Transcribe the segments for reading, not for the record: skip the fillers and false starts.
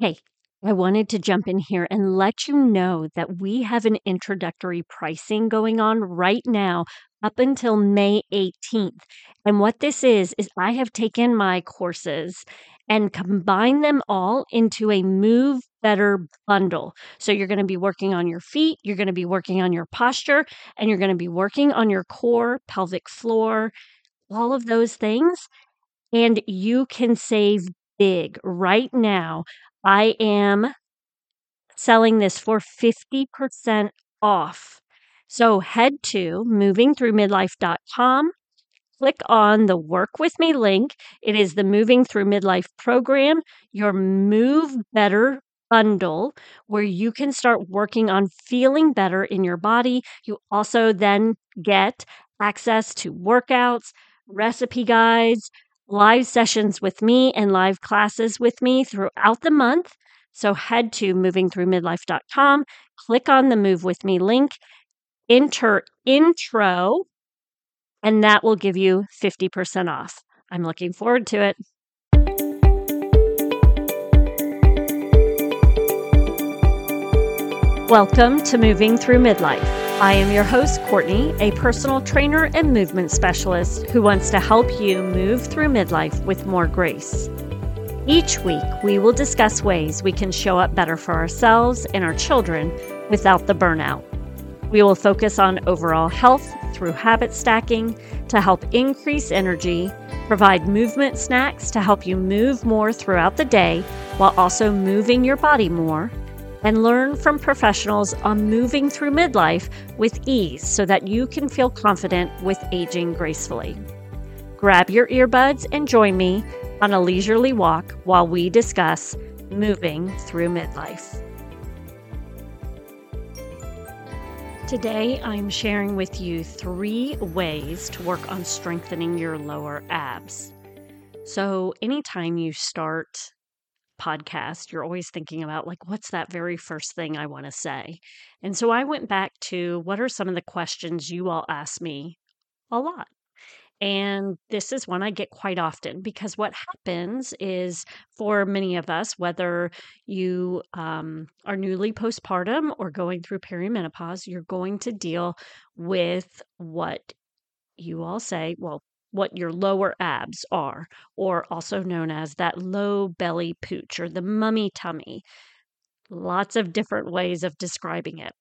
Hey, I wanted to jump in here and let you know that we have an introductory pricing going on right now up until May 18th. And what this is I have taken my courses and combined them all into a Move Better bundle. So you're going to be working on your feet, you're going to be working on your posture, and you're going to be working on your core, pelvic floor, all of those things, and you can save big. Right now, I am selling this for 50% off. So head to movingthroughmidlife.com, click on the Work With Me link. It is the Moving Through Midlife program, your Move Better bundle, where you can start working on feeling better in your body. You also then get access to workouts, recipe guides, live sessions with me, and live classes with me throughout the month. So head to movingthroughmidlife.com, click on the Move With Me link, enter intro, and that will give you 50% off. I'm looking forward to it. Welcome to Moving Through Midlife. I am your host, Courtney, a personal trainer and movement specialist who wants to help you move through midlife with more grace. Each week, we will discuss ways we can show up better for ourselves and our children without the burnout. We will focus on overall health through habit stacking to help increase energy, provide movement snacks to help you move more throughout the day while also moving your body more, and learn from professionals on moving through midlife with ease so that you can feel confident with aging gracefully. Grab your earbuds and join me on a leisurely walk while we discuss moving through midlife. Today, I'm sharing with you 3 ways to work on strengthening your lower abs. So anytime you start podcast, you're always thinking about what's that very first thing I want to say? And so I went back to what are some of the questions you all ask me a lot. And this is one I get quite often because what happens is for many of us, whether you are newly postpartum or going through perimenopause, you're going to deal with what you all say, what your lower abs are, or also known as that low belly pooch or the mummy tummy. Lots of different ways of describing it.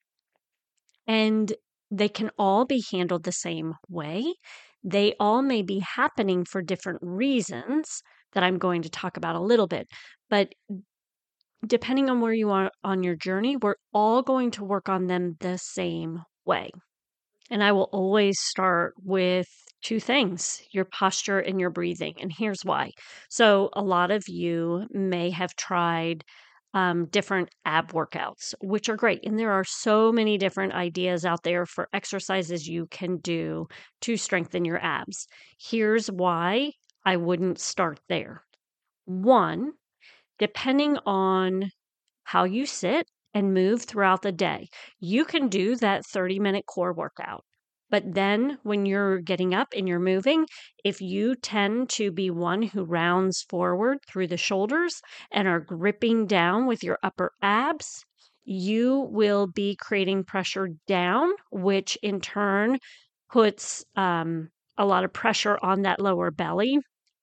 And they can all be handled the same way. They all may be happening for different reasons that I'm going to talk about a little bit. But depending on where you are on your journey, we're all going to work on them the same way. And I will always start with 2 things, your posture and your breathing. And here's why. So, a lot of you may have tried different ab workouts, which are great. And there are so many different ideas out there for exercises you can do to strengthen your abs. Here's why I wouldn't start there. 1, depending on how you sit and move throughout the day, you can do that 30-minute core workout. But then when you're getting up and you're moving, if you tend to be one who rounds forward through the shoulders and are gripping down with your upper abs, you will be creating pressure down, which in turn puts a lot of pressure on that lower belly.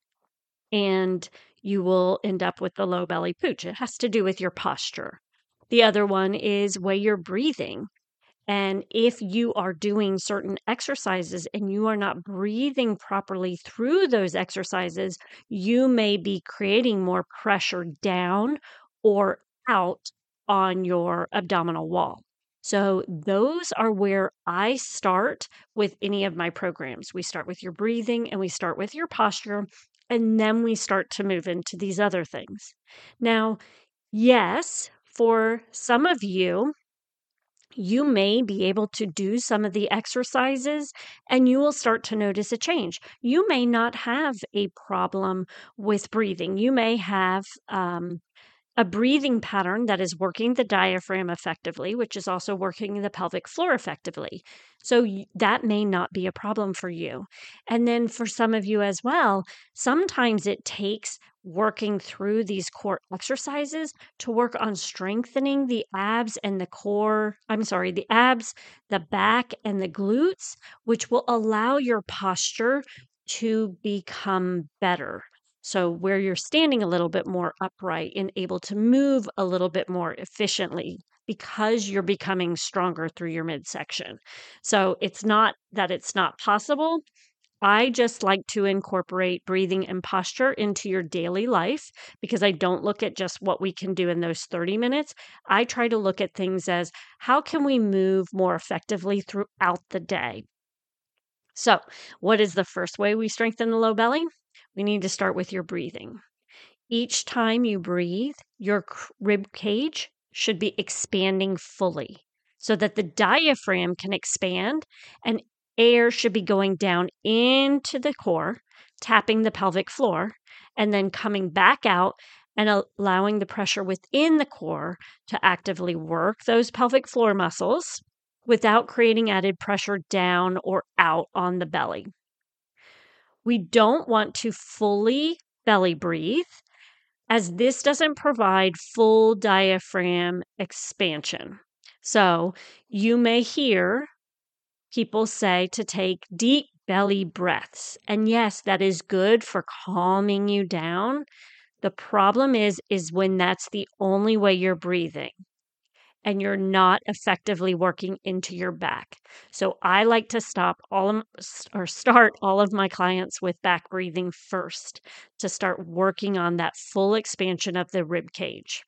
And you will end up with the low belly pooch. It has to do with your posture. The other one is way you're breathing. And if you are doing certain exercises and you are not breathing properly through those exercises, you may be creating more pressure down or out on your abdominal wall. So those are where I start with any of my programs. We start with your breathing and we start with your posture, and then we start to move into these other things. Now, yes, for some of you, you may be able to do some of the exercises and you will start to notice a change. You may not have a problem with breathing. You may have a breathing pattern that is working the diaphragm effectively, which is also working the pelvic floor effectively. So that may not be a problem for you. And then for some of you as well, sometimes it takes working through these core exercises to work on strengthening the abs and the core. I'm sorry, the abs, the back, and the glutes, which will allow your posture to become better. So, where you're standing a little bit more upright and able to move a little bit more efficiently because you're becoming stronger through your midsection. So, it's not that it's not possible. I just like to incorporate breathing and posture into your daily life because I don't look at just what we can do in those 30 minutes. I try to look at things as how can we move more effectively throughout the day? So, what is the first way we strengthen the low belly? We need to start with your breathing. Each time you breathe, your rib cage should be expanding fully so that the diaphragm can expand and air should be going down into the core, tapping the pelvic floor, and then coming back out and allowing the pressure within the core to actively work those pelvic floor muscles without creating added pressure down or out on the belly. We don't want to fully belly breathe, as this doesn't provide full diaphragm expansion. So you may hear people say to take deep belly breaths. And yes, that is good for calming you down. The problem is when that's the only way you're breathing and you're not effectively working into your back. So I like to start all of my clients with back breathing first to start working on that full expansion of the rib cage.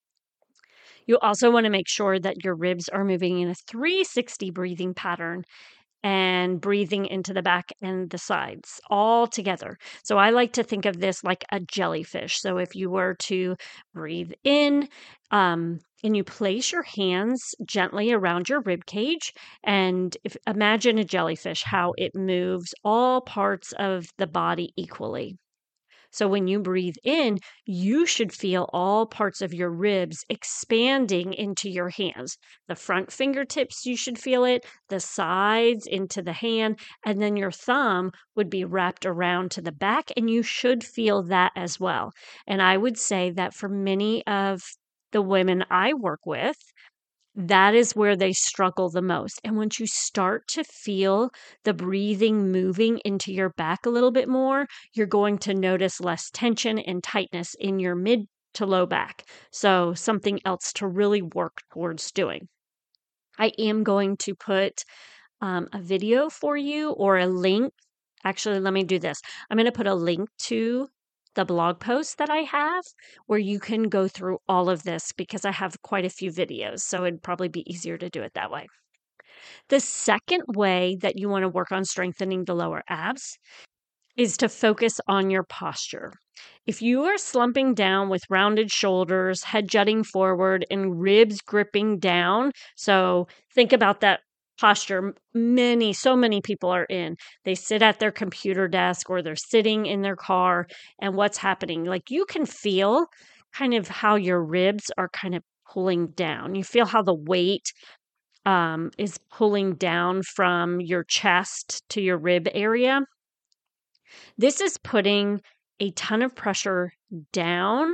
You also want to make sure that your ribs are moving in a 360 breathing pattern and breathing into the back and the sides all together. So I like to think of this like a jellyfish. So if you were to breathe in, and you place your hands gently around your rib cage, and imagine a jellyfish, how it moves all parts of the body equally. So when you breathe in, you should feel all parts of your ribs expanding into your hands. The front fingertips, you should feel it, the sides into the hand, and then your thumb would be wrapped around to the back, and you should feel that as well. And I would say that for many of the women I work with, that is where they struggle the most. And once you start to feel the breathing moving into your back a little bit more, you're going to notice less tension and tightness in your mid to low back. So, something else to really work towards doing. I am going to put a video for you or a link. Actually, let me do this. I'm going to put a link to the blog post that I have where you can go through all of this because I have quite a few videos. So it'd probably be easier to do it that way. The second way that you want to work on strengthening the lower abs is to focus on your posture. If you are slumping down with rounded shoulders, head jutting forward, and ribs gripping down, so think about that posture so many people are in. They sit at their computer desk or they're sitting in their car, and what's happening? Like you can feel kind of how your ribs are kind of pulling down. You feel how the weight is pulling down from your chest to your rib area. This is putting a ton of pressure down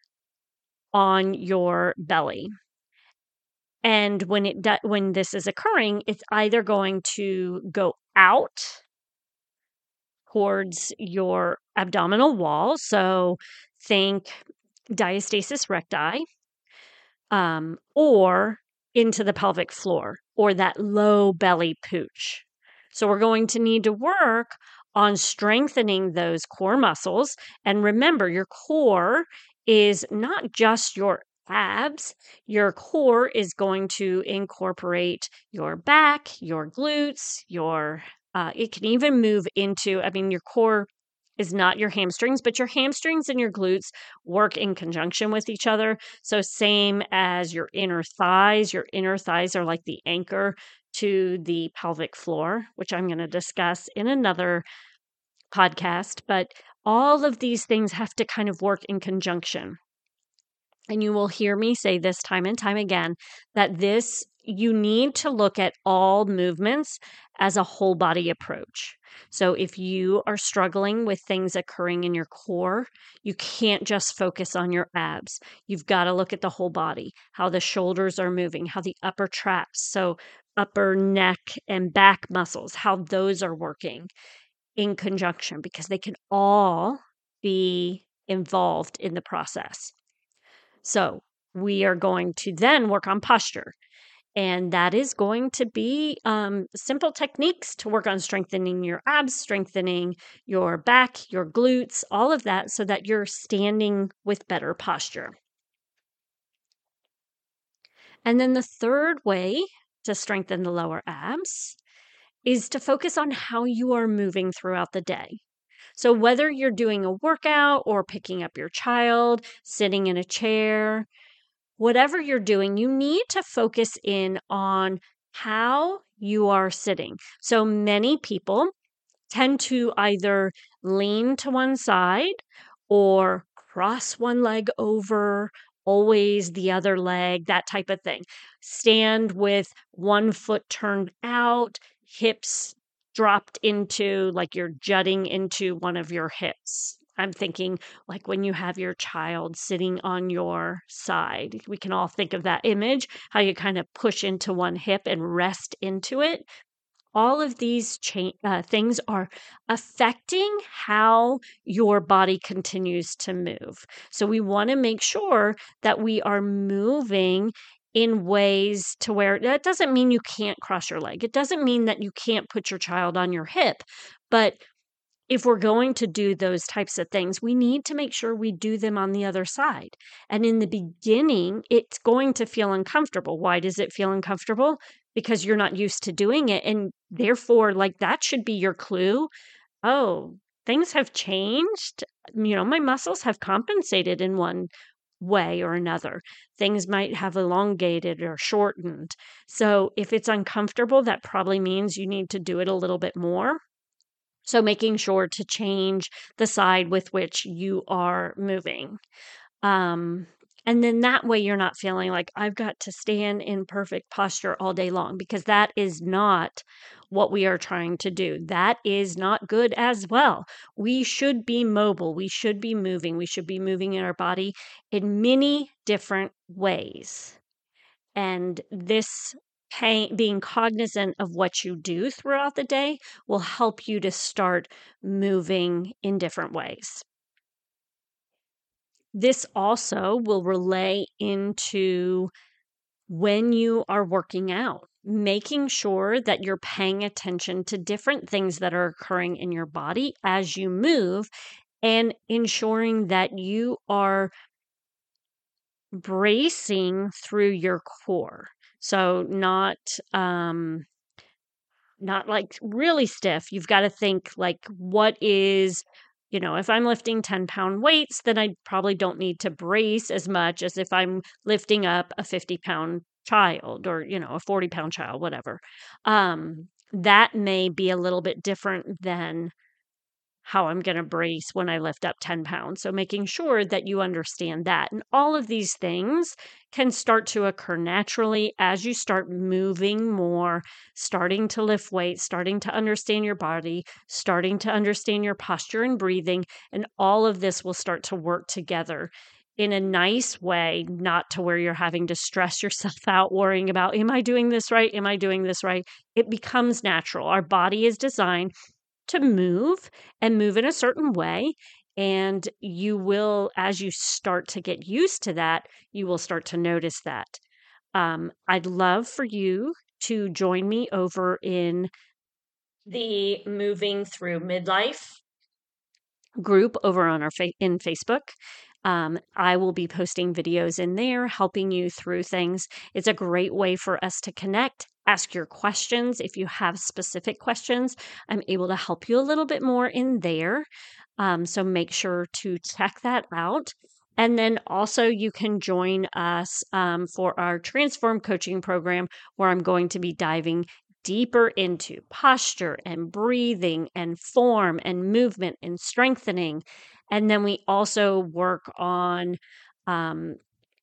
on your belly. And when this is occurring, it's either going to go out towards your abdominal wall. So think diastasis recti, or into the pelvic floor or that low belly pooch. So we're going to need to work on strengthening those core muscles. And remember, your core is not just your abs. Your core is going to incorporate your back, your glutes, it can even move into, your core is not your hamstrings, but your hamstrings and your glutes work in conjunction with each other. So same as your inner thighs are like the anchor to the pelvic floor, which I'm going to discuss in another podcast. But all of these things have to kind of work in conjunction. and you will hear me say this time and time again, that you need to look at all movements as a whole body approach. So if you are struggling with things occurring in your core, you can't just focus on your abs. You've got to look at the whole body, how the shoulders are moving, how the upper traps, so upper neck and back muscles, how those are working in conjunction, because they can all be involved in the process. So we are going to then work on posture. And that is going to be simple techniques to work on strengthening your abs, strengthening your back, your glutes, all of that, so that you're standing with better posture. And then the third way to strengthen the lower abs is to focus on how you are moving throughout the day. So whether you're doing a workout or picking up your child, sitting in a chair, whatever you're doing, you need to focus in on how you are sitting. So many people tend to either lean to one side or cross one leg over, always the other leg, that type of thing. Stand with one foot turned out, hips dropped into, like you're jutting into one of your hips. I'm thinking like when you have your child sitting on your side. We can all think of that image, how you kind of push into one hip and rest into it. All of these things are affecting how your body continues to move. So we want to make sure that we are moving in ways to where that doesn't mean you can't cross your leg. It doesn't mean that you can't put your child on your hip. But if we're going to do those types of things, we need to make sure we do them on the other side. And in the beginning, it's going to feel uncomfortable. Why does it feel uncomfortable? Because you're not used to doing it. And therefore, like that should be your clue. Oh, things have changed. My muscles have compensated in one way or another. Things might have elongated or shortened. So if it's uncomfortable, that probably means you need to do it a little bit more. So making sure to change the side with which you are moving. Um, and then that way you're not feeling like I've got to stand in perfect posture all day long, because that is not what we are trying to do. That is not good as well. We should be mobile. We should be moving. We should be moving in our body in many different ways. And being cognizant of what you do throughout the day will help you to start moving in different ways. This also will relay into when you are working out, making sure that you're paying attention to different things that are occurring in your body as you move, and ensuring that you are bracing through your core. So not like really stiff. You've got to think like, if I'm lifting 10-pound weights, then I probably don't need to brace as much as if I'm lifting up a 50-pound child, or, a 40-pound child, whatever. That may be a little bit different than how I'm going to brace when I lift up 10 pounds. So making sure that you understand that. And all of these things can start to occur naturally as you start moving more, starting to lift weights, starting to understand your body, starting to understand your posture and breathing. And all of this will start to work together in a nice way, not to where you're having to stress yourself out worrying about, am I doing this right? Am I doing this right? It becomes natural. Our body is designed to move and move in a certain way. And you will, as you start to get used to that, you will start to notice that. I'd love for you to join me over in the Moving Through Midlife group over on in Facebook. I will be posting videos in there, helping you through things. It's a great way for us to connect. Ask your questions. If you have specific questions, I'm able to help you a little bit more in there. So make sure to check that out. And then also, you can join us for our Transform Coaching Program, where I'm going to be diving deeper into posture and breathing and form and movement and strengthening. And then we also work on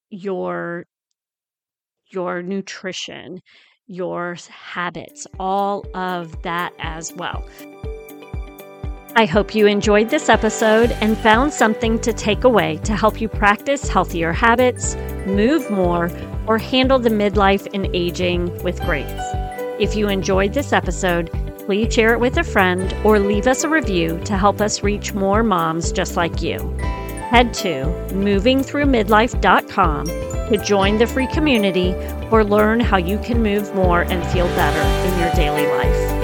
your nutrition, your habits, all of that as well. I hope you enjoyed this episode and found something to take away to help you practice healthier habits, move more, or handle the midlife and aging with grace. If you enjoyed this episode, please share it with a friend or leave us a review to help us reach more moms just like you. Head to movingthroughmidlife.com to join the free community or learn how you can move more and feel better in your daily life.